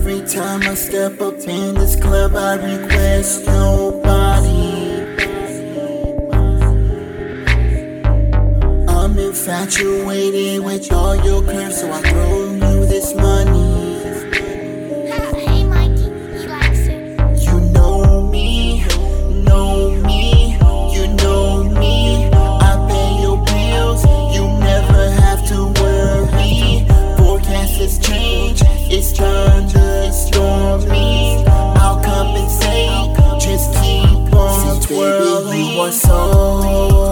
Every time I step up in this club, I request nobody. I'm infatuated with all your curves, so I throw you this money. Hey Mikey, he likes it. You know me, you know me. I pay your bills, you never have to worry. Forecast change, it's thunderstorming. I'll compensate, just keep on twirling. Baby, you are so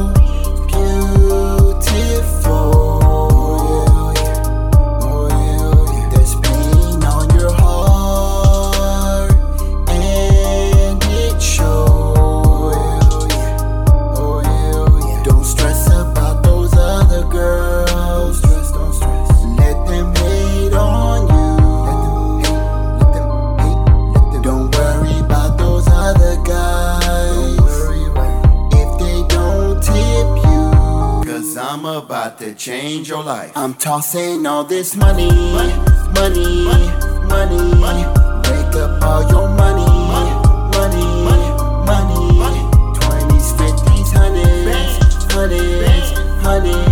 I'm about to change your life. I'm tossing all this money. Wake up all your money. 20s, 50s, 100s.